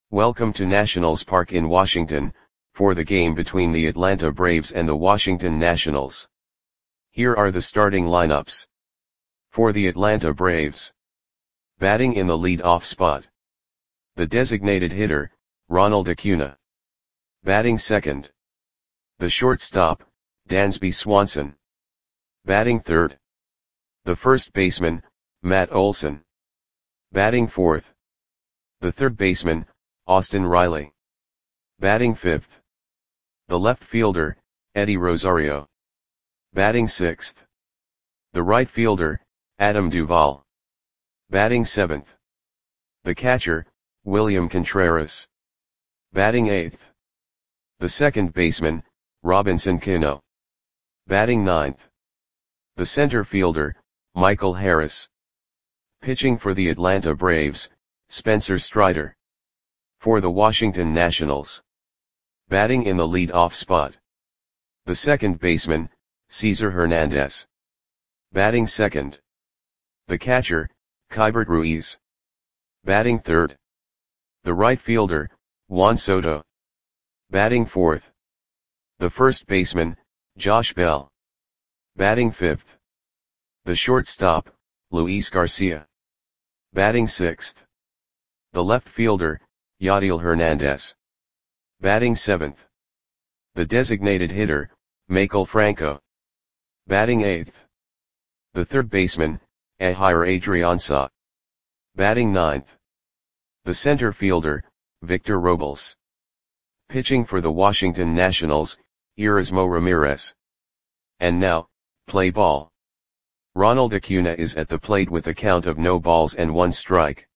Welcome to Nationals Park in Washington, for the game between the Atlanta Braves and the Washington Nationals. Here are the starting lineups. For the Atlanta Braves. Batting in the lead-off spot. The designated hitter, Ronald Acuna. Batting second. The shortstop, Dansby Swanson. Batting third. The first baseman, Matt Olson. Batting fourth. The third baseman, Austin Riley. Batting fifth. The left fielder, Eddie Rosario. Batting sixth. The right fielder, Adam Duvall. Batting seventh. The catcher, William Contreras. Batting eighth. The second baseman, Robinson Cano. Batting ninth. The center fielder, Michael Harris. Pitching for the Atlanta Braves, Spencer Strider. For the Washington Nationals. Batting in the lead-off spot. The second baseman, Cesar Hernandez. Batting second. The catcher, Keibert Ruiz. Batting third. The right fielder, Juan Soto. Batting fourth. The first baseman, Josh Bell. Batting fifth. The shortstop, Luis Garcia. Batting sixth. The left fielder, Yadiel Hernandez. Batting seventh. The designated hitter, Michael Franco. Batting eighth. The third baseman, Ehire Adrianza. Batting ninth. The center fielder, Victor Robles. Pitching for the Washington Nationals, Erasmo Ramirez. And now, play ball. Ronald Acuna is at the plate with a count of no balls and one strike.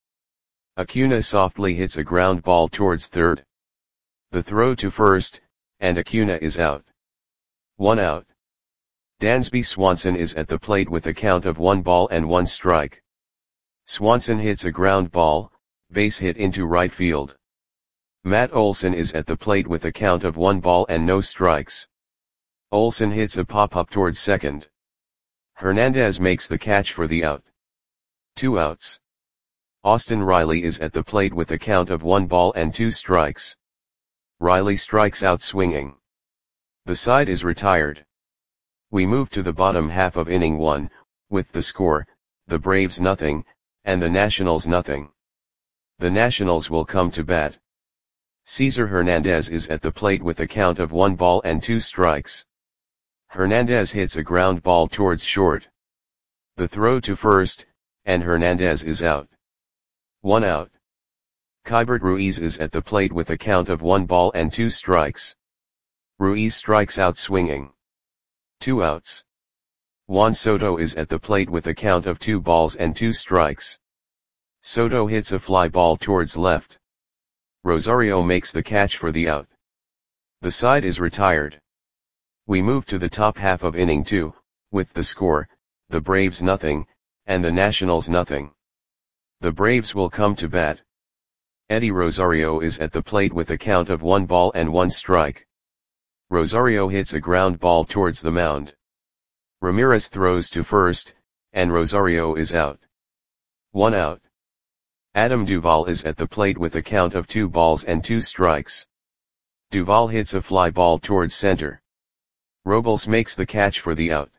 Acuna softly hits a ground ball towards third. The throw to first, and Acuna is out. 1 out. Dansby Swanson is at the plate with a count of 1 ball and 1 strike. Swanson hits a ground ball, base hit into right field. Matt Olson is at the plate with a count of 1 ball and no strikes. Olson hits a pop-up towards second. Hernandez makes the catch for the out. 2 outs. Austin Riley is at the plate with a count of 1 ball and 2 strikes. Riley strikes out swinging. The side is retired. We move to the bottom half of inning 1, with the score, the Braves nothing, and the Nationals nothing. The Nationals will come to bat. Cesar Hernandez is at the plate with a count of 1 ball and 2 strikes. Hernandez hits a ground ball towards short. The throw to first, and Hernandez is out. 1 out. Keibert Ruiz is at the plate with a count of 1 ball and 2 strikes. Ruiz strikes out swinging. 2 outs. Juan Soto is at the plate with a count of 2 balls and 2 strikes. Soto hits a fly ball towards left. Rosario makes the catch for the out. The side is retired. We move to the top half of inning 2, with the score, the Braves nothing, and the Nationals nothing. The Braves will come to bat. Eddie Rosario is at the plate with a count of 1 ball and 1 strike. Rosario hits a ground ball towards the mound. Ramirez throws to first, and Rosario is out. 1 out. Adam Duvall is at the plate with a count of 2 balls and 2 strikes. Duvall hits a fly ball towards center. Robles makes the catch for the out.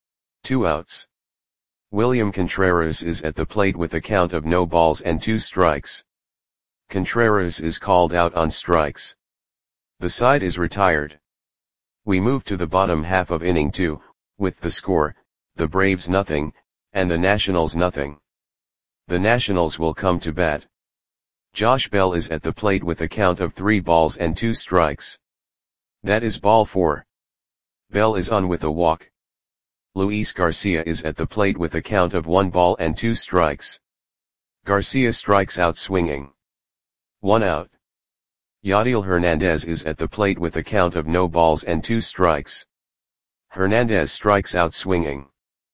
2 outs. William Contreras is at the plate with a count of no balls and 2 strikes. Contreras is called out on strikes. The side is retired. We move to the bottom half of inning 2, with the score, the Braves nothing, and the Nationals nothing. The Nationals will come to bat. Josh Bell is at the plate with a count of 3 balls and 2 strikes. That is ball 4. Bell is on with a walk. Luis Garcia is at the plate with a count of 1 ball and 2 strikes. Garcia strikes out swinging. 1 out. Yadiel Hernandez is at the plate with a count of no balls and 2 strikes. Hernandez strikes out swinging.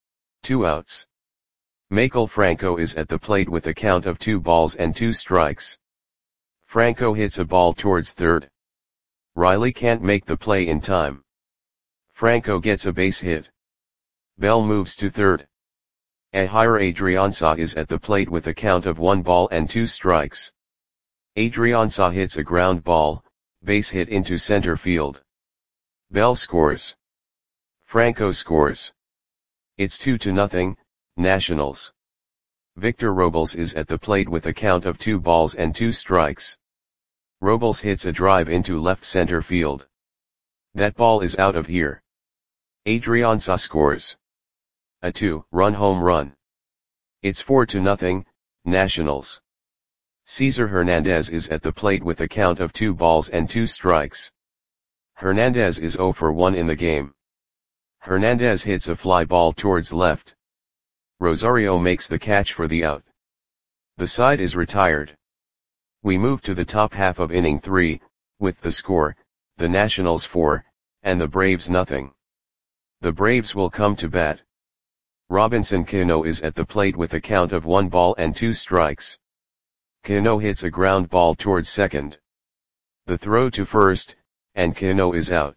2 outs. Michael Franco is at the plate with a count of 2 balls and 2 strikes. Franco hits a ball towards third. Riley can't make the play in time. Franco gets a base hit. Bell moves to third. Ehire Adrianza is at the plate with a count of 1 ball and 2 strikes. Adrian Sa hits a ground ball, base hit into center field. Bell scores. Franco scores. It's 2-0, Nationals. Victor Robles is at the plate with a count of 2 balls and 2 strikes. Robles hits a drive into left center field. That ball is out of here. Adrian Sa scores. A 2-run home run. It's 4-0, Nationals. Cesar Hernandez is at the plate with a count of 2 balls and 2 strikes. Hernandez is 0 for 1 in the game. Hernandez hits a fly ball towards left. Rosario makes the catch for the out. The side is retired. We move to the top half of inning 3, with the score, the Nationals 4, and the Braves 0. The Braves will come to bat. Robinson Cano is at the plate with a count of 1 ball and 2 strikes. Cano hits a ground ball towards second. The throw to first, and Cano is out.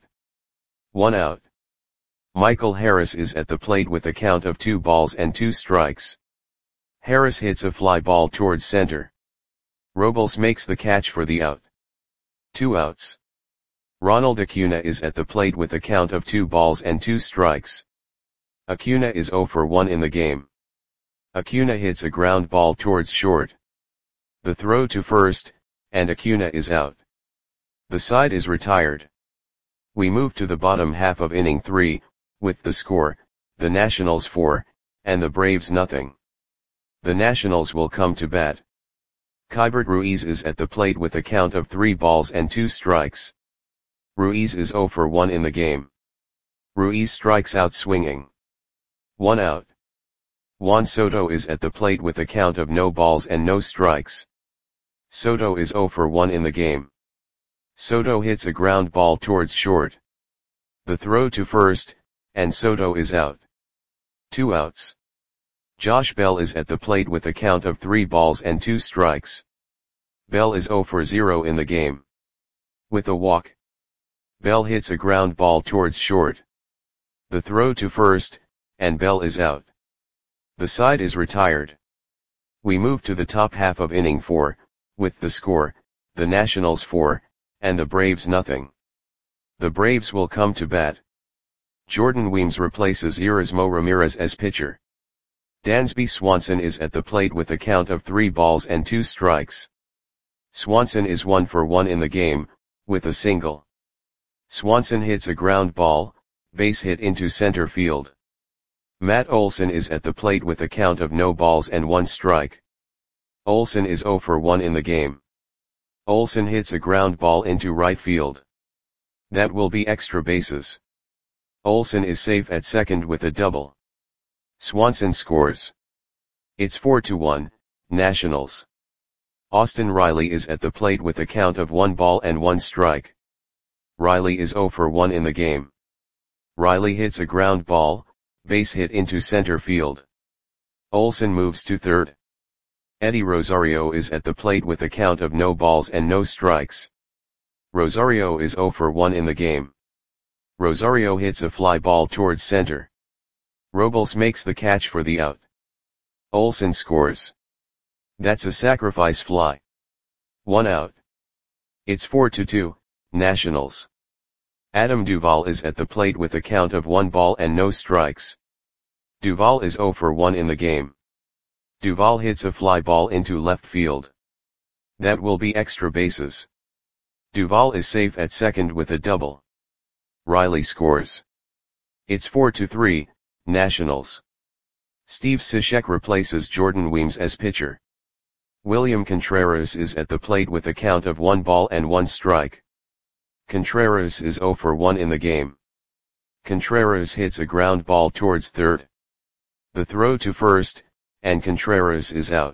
1 out. Michael Harris is at the plate with a count of 2 balls and 2 strikes. Harris hits a fly ball towards center. Robles makes the catch for the out. 2 outs. Ronald Acuna is at the plate with a count of 2 balls and 2 strikes. Acuna is 0 for 1 in the game. Acuna hits a ground ball towards short. The throw to first, and Acuna is out. The side is retired. We move to the bottom half of inning 3, with the score, the Nationals 4, and the Braves 0. The Nationals will come to bat. Keibert Ruiz is at the plate with a count of 3 balls and 2 strikes. Ruiz is 0 for 1 in the game. Ruiz strikes out swinging. 1 out. Juan Soto is at the plate with a count of no balls and no strikes. Soto is 0 for 1 in the game. Soto hits a ground ball towards short. The throw to first, and Soto is out. 2 outs. Josh Bell is at the plate with a count of 3 balls and 2 strikes. Bell is 0 for 0 in the game. With a walk. Bell hits a ground ball towards short. The throw to first, and Bell is out. The side is retired. We move to the top half of inning 4, with the score, the Nationals 4, and the Braves 0. The Braves will come to bat. Jordan Weems replaces Erasmo Ramirez as pitcher. Dansby Swanson is at the plate with a count of 3 balls and 2 strikes. Swanson is 1 for 1 in the game, with a single. Swanson hits a ground ball, base hit into center field. Matt Olson is at the plate with a count of no balls and 1 strike. Olson is 0 for 1 in the game. Olson hits a ground ball into right field. That will be extra bases. Olson is safe at second with a double. Swanson scores. It's 4-1, Nationals. Austin Riley is at the plate with a count of 1 ball and 1 strike. Riley is 0 for 1 in the game. Riley hits a ground ball, base hit into center field. Olson moves to third. Eddie Rosario is at the plate with a count of no balls and no strikes. Rosario is 0 for 1 in the game. Rosario hits a fly ball towards center. Robles makes the catch for the out. Olson scores. That's a sacrifice fly. 1 out. It's 4-2, Nationals. Adam Duvall is at the plate with a count of 1 ball and no strikes. Duvall is 0 for 1 in the game. Duvall hits a fly ball into left field. That will be extra bases. Duvall is safe at second with a double. Riley scores. It's 4-3, Nationals. Steve Cishek replaces Jordan Weems as pitcher. William Contreras is at the plate with a count of 1 ball and 1 strike. Contreras is 0 for 1 in the game. Contreras hits a ground ball towards third. The throw to first, and Contreras is out.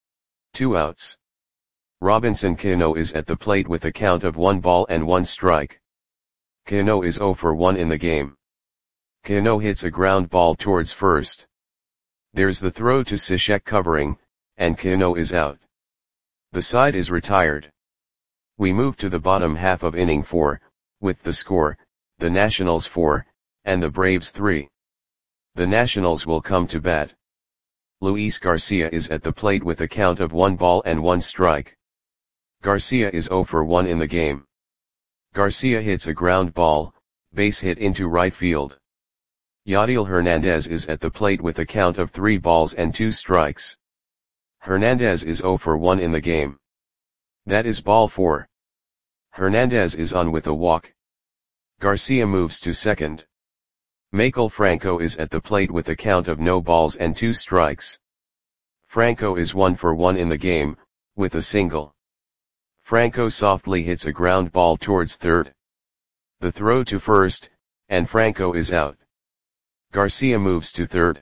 2 outs. Robinson Cano is at the plate with a count of 1 ball and 1 strike. Cano is 0 for 1 in the game. Cano hits a ground ball towards first. There's the throw to Cishek covering, and Cano is out. The side is retired. We move to the bottom half of inning 4, with the score, the Nationals 4, and the Braves 3. The Nationals will come to bat. Luis Garcia is at the plate with a count of 1 ball and 1 strike. Garcia is 0 for 1 in the game. Garcia hits a ground ball, base hit into right field. Yadiel Hernandez is at the plate with a count of 3 balls and 2 strikes. Hernandez is 0 for 1 in the game. That is ball 4. Hernandez is on with a walk. Garcia moves to second. Maikel Franco is at the plate with a count of no balls and 2 strikes. Franco is 1 for 1 in the game, with a single. Franco softly hits a ground ball towards third. The throw to first, and Franco is out. Garcia moves to third.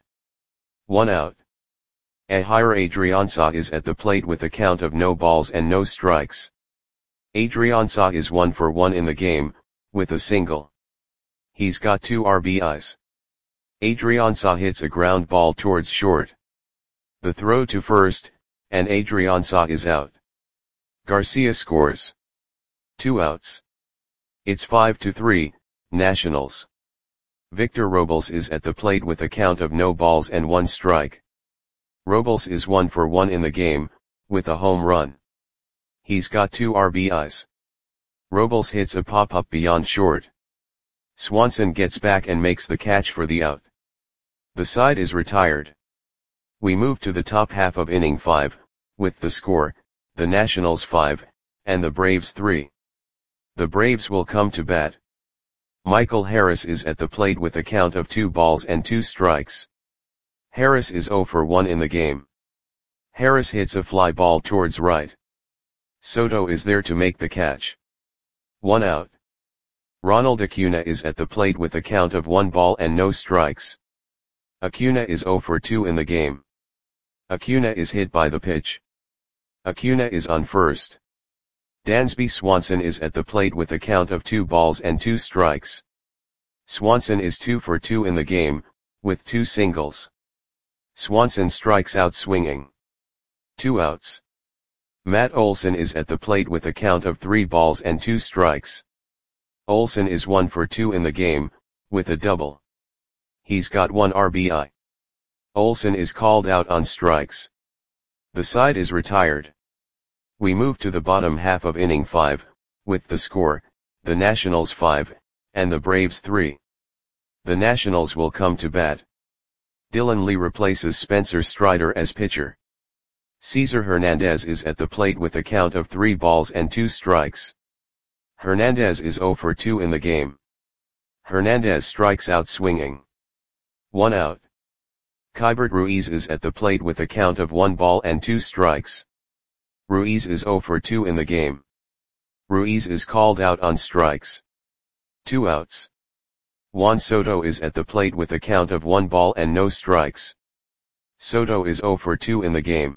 1 out. Ehire Adrianza is at the plate with a count of no balls and no strikes. Adrianza is 1 for 1 in the game, with a single. He's got 2 RBIs. Adrianza hits a ground ball towards short. The throw to first, and Adrianza is out. Garcia scores. 2 outs. It's 5-3, Nationals. Victor Robles is at the plate with a count of no balls and 1 strike. Robles is 1 for 1 in the game, with a home run. He's got 2 RBIs. Robles hits a pop-up beyond short. Swanson gets back and makes the catch for the out. The side is retired. We move to the top half of inning 5, with the score, the Nationals 5, and the Braves 3. The Braves will come to bat. Michael Harris is at the plate with a count of 2 balls and 2 strikes. Harris is 0 for 1 in the game. Harris hits a fly ball towards right. Soto is there to make the catch. 1 out. Ronald Acuna is at the plate with a count of 1 ball and no strikes. Acuna is 0 for 2 in the game. Acuna is hit by the pitch. Acuna is on first. Dansby Swanson is at the plate with a count of 2 balls and 2 strikes. Swanson is 2 for 2 in the game, with 2 singles. Swanson strikes out swinging. 2 outs. Matt Olson is at the plate with a count of 3 balls and 2 strikes. Olson is 1 for 2 in the game, with a double. He's got 1 RBI. Olson is called out on strikes. The side is retired. We move to the bottom half of inning 5, with the score, the Nationals 5, and the Braves 3. The Nationals will come to bat. Dylan Lee replaces Spencer Strider as pitcher. Cesar Hernandez is at the plate with a count of 3 balls and 2 strikes. Hernandez is 0 for 2 in the game. Hernandez strikes out swinging. 1 out. Keibert Ruiz is at the plate with a count of 1 ball and 2 strikes. Ruiz is 0 for 2 in the game. Ruiz is called out on strikes. 2 outs. Juan Soto is at the plate with a count of 1 ball and no strikes. Soto is 0 for 2 in the game.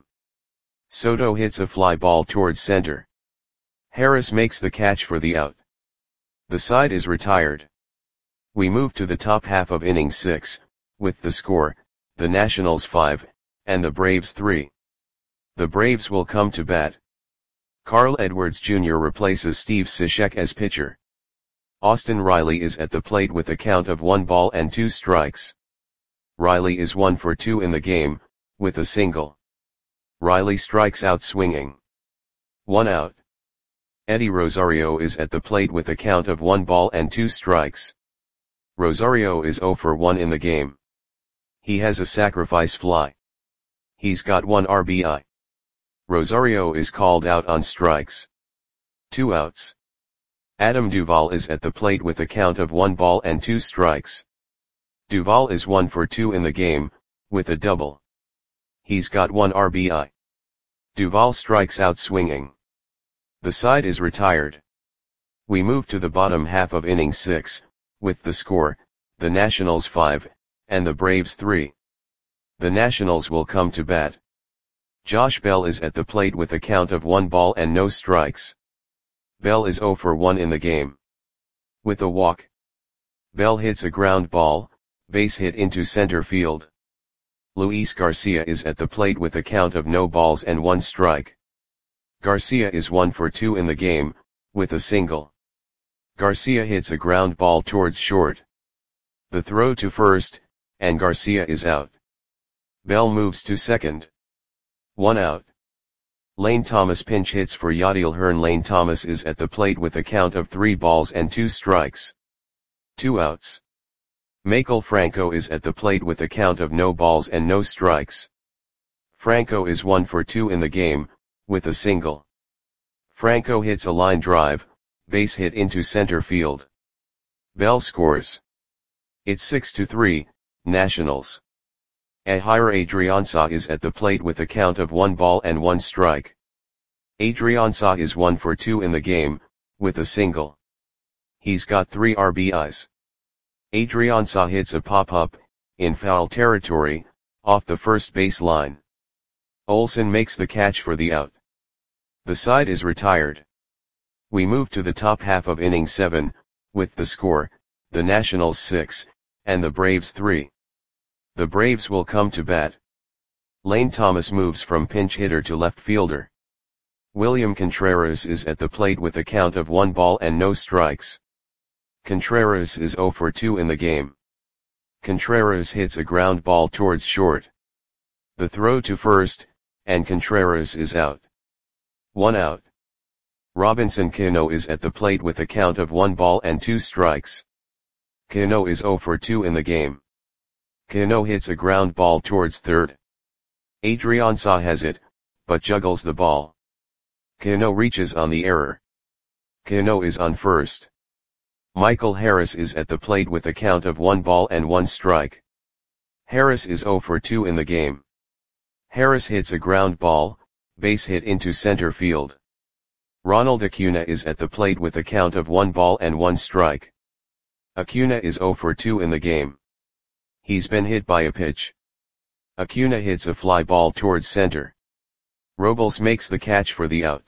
Soto hits a fly ball towards center. Harris makes the catch for the out. The side is retired. We move to the top half of inning 6, with the score, the Nationals 5, and the Braves 3. The Braves will come to bat. Carl Edwards Jr. replaces Steve Cishek as pitcher. Austin Riley is at the plate with a count of 1 ball and 2 strikes. Riley is 1 for 2 in the game, with a single. Riley strikes out swinging. 1 out. Eddie Rosario is at the plate with a count of 1 ball and 2 strikes. Rosario is 0 for 1 in the game. He has a sacrifice fly. He's got 1 RBI. Rosario is called out on strikes. 2 outs. Adam Duvall is at the plate with a count of 1 ball and 2 strikes. Duvall is 1 for 2 in the game, with a double. He's got 1 RBI. Duvall strikes out swinging. The side is retired. We move to the bottom half of inning 6, with the score, the Nationals 5, and the Braves 3. The Nationals will come to bat. Josh Bell is at the plate with a count of 1 ball and no strikes. Bell is 0 for 1 in the game. With a walk. Bell hits a ground ball, base hit into center field. Luis Garcia is at the plate with a count of no balls and 1 strike. Garcia is 1 for 2 in the game, with a single. Garcia hits a ground ball towards short. The throw to first, and Garcia is out. Bell moves to second. 1 out. Lane Thomas pinch hits for Yadiel Hearn. Lane Thomas is at the plate with a count of 3 balls and 2 strikes. 2 outs. Maikel Franco is at the plate with a count of no balls and no strikes. Franco is 1 for 2 in the game, with a single. Franco hits a line drive, base hit into center field. Bell scores. It's 6-3, Nationals. Ehire Adrianza is at the plate with a count of 1 ball and 1 strike. Adrianza is 1 for 2 in the game, with a single. He's got 3 RBIs. Adrianza hits a pop-up, in foul territory, off the first base line. Olsen makes the catch for the out. The side is retired. We move to the top half of inning 7, with the score, the Nationals 6, and the Braves 3. The Braves will come to bat. Lane Thomas moves from pinch hitter to left fielder. William Contreras is at the plate with a count of 1 ball and no strikes. Contreras is 0 for 2 in the game. Contreras hits a ground ball towards short. The throw to first, and Contreras is out. 1 out. Robinson Cano is at the plate with a count of 1 ball and 2 strikes. Cano is 0 for 2 in the game. Cano hits a ground ball towards third. Adrianza has it, but juggles the ball. Cano reaches on the error. Cano is on first. Michael Harris is at the plate with a count of 1 ball and 1 strike. Harris is 0 for 2 in the game. Harris hits a ground ball, base hit into center field. Ronald Acuna is at the plate with a count of 1 ball and 1 strike. Acuna is 0 for 2 in the game. He's been hit by a pitch. Acuna hits a fly ball towards center. Robles makes the catch for the out.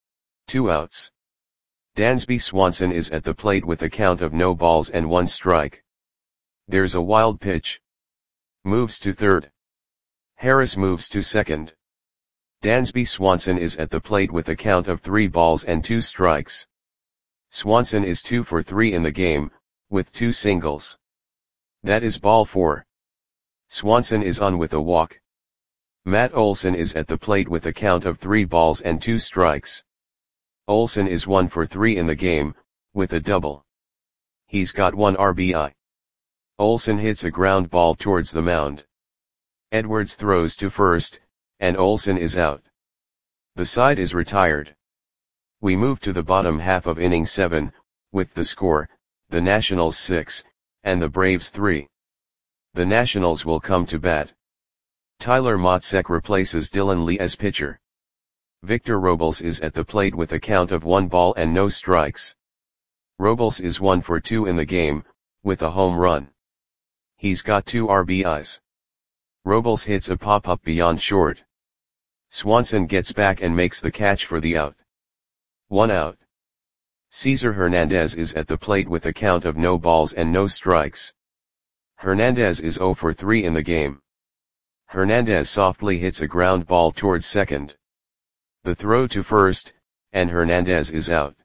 2 outs. Dansby Swanson is at the plate with a count of no balls and 1 strike. There's a wild pitch. Moves to third. Harris moves to second. Dansby Swanson is at the plate with a count of 3 balls and 2 strikes. Swanson is 2 for 3 in the game, with 2 singles. That is ball 4. Swanson is on with a walk. Matt Olson is at the plate with a count of 3 balls and 2 strikes. Olson is 1 for 3 in the game, with a double. He's got 1 RBI. Olson hits a ground ball towards the mound. Edwards throws to first, and Olson is out. The side is retired. We move to the bottom half of inning 7, with the score, the Nationals 6, and the Braves 3. The Nationals will come to bat. Tyler Matzek replaces Dylan Lee as pitcher. Victor Robles is at the plate with a count of 1 ball and no strikes. Robles is 1 for 2 in the game, with a home run. He's got 2 RBIs. Robles hits a pop-up beyond short. Swanson gets back and makes the catch for the out. 1 out. Cesar Hernandez is at the plate with a count of no balls and no strikes. Hernandez is 0 for 3 in the game. Hernandez softly hits a ground ball towards second. The throw to first, and Hernandez is out.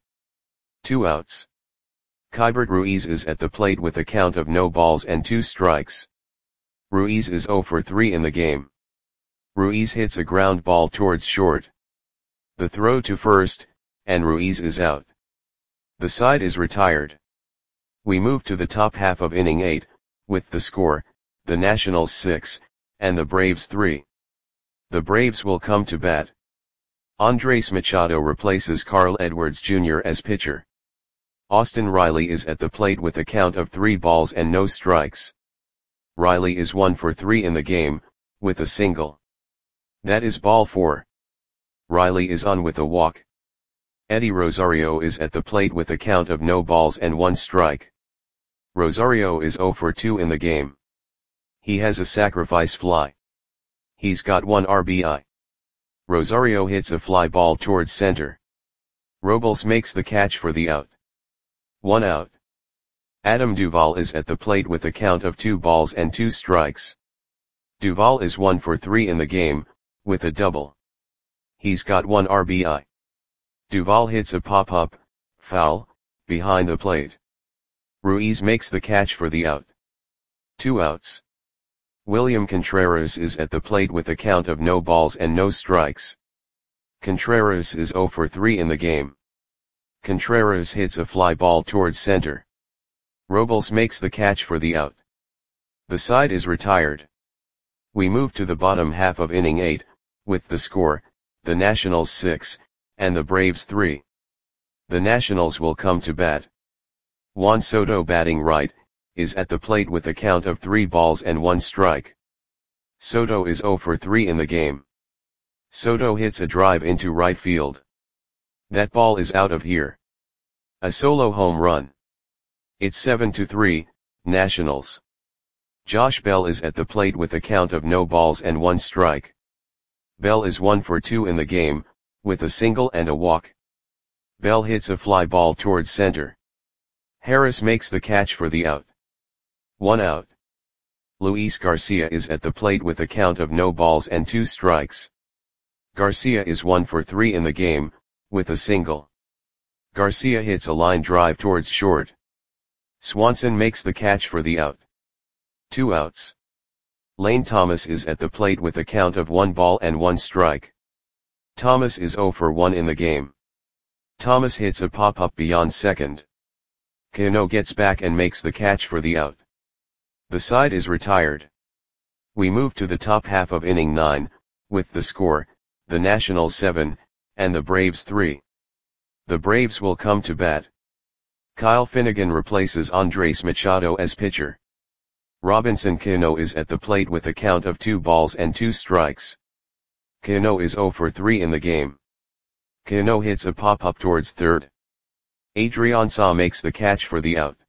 2 outs. Keibert Ruiz is at the plate with a count of no balls and 2 strikes. Ruiz is 0 for 3 in the game. Ruiz hits a ground ball towards short. The throw to first, and Ruiz is out. The side is retired. We move to the top half of inning 8, with the score, the Nationals 6, and the Braves 3. The Braves will come to bat. Andres Machado replaces Carl Edwards Jr. as pitcher. Austin Riley is at the plate with a count of 3 balls and no strikes. Riley is 1 for 3 in the game, with a single. That is ball 4. Riley is on with a walk. Eddie Rosario is at the plate with a count of no balls and 1 strike. Rosario is 0 for 2 in the game. He has a sacrifice fly. He's got 1 RBI. Rosario hits a fly ball towards center. Robles makes the catch for the out. 1 out. Adam Duvall is at the plate with a count of 2 balls and 2 strikes. Duvall is 1 for 3 in the game, with a double. He's got 1 RBI. Duvall hits a pop-up, foul, behind the plate. Ruiz makes the catch for the out. 2 outs. William Contreras is at the plate with a count of no balls and no strikes. Contreras is 0 for 3 in the game. Contreras hits a fly ball towards center. Robles makes the catch for the out. The side is retired. We move to the bottom half of inning 8, with the score, the Nationals 6, and the Braves 3. The Nationals will come to bat. Juan Soto, batting right, is at the plate with a count of 3 balls and 1 strike. Soto is 0 for 3 in the game. Soto hits a drive into right field. That ball is out of here. A solo home run. It's 7-3, Nationals. Josh Bell is at the plate with a count of no balls and 1 strike. Bell is 1 for 2 in the game, with a single and a walk. Bell hits a fly ball towards center. Harris makes the catch for the out. 1 out. Luis Garcia is at the plate with a count of no balls and 2 strikes. Garcia is 1 for 3 in the game, with a single. Garcia hits a line drive towards short. Swanson makes the catch for the out. 2 outs. Lane Thomas is at the plate with a count of 1 ball and 1 strike. Thomas is 0 for 1 in the game. Thomas hits a pop-up beyond second. Cano gets back and makes the catch for the out. The side is retired. We move to the top half of inning 9, with the score, the Nationals 7, and the Braves 3. The Braves will come to bat. Kyle Finnegan replaces Andres Machado as pitcher. Robinson Cano is at the plate with a count of 2 balls and 2 strikes. Cano is 0 for 3 in the game. Cano hits a pop-up towards third. Adrian Saw makes the catch for the out.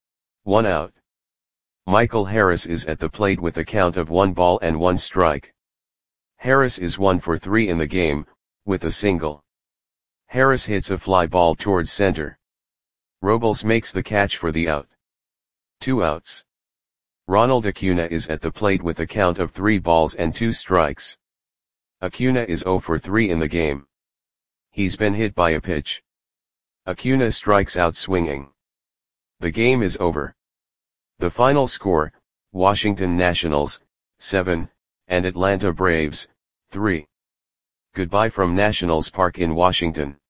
1 out. Michael Harris is at the plate with a count of 1 ball and 1 strike. Harris is 1 for 3 in the game, with a single. Harris hits a fly ball towards center. Robles makes the catch for the out. 2 outs. Ronald Acuna is at the plate with a count of 3 balls and 2 strikes. Acuna is 0 for 3 in the game. He's been hit by a pitch. Acuna strikes out swinging. The game is over. The final score, Washington Nationals, 7, and Atlanta Braves, 3. Goodbye from Nationals Park in Washington.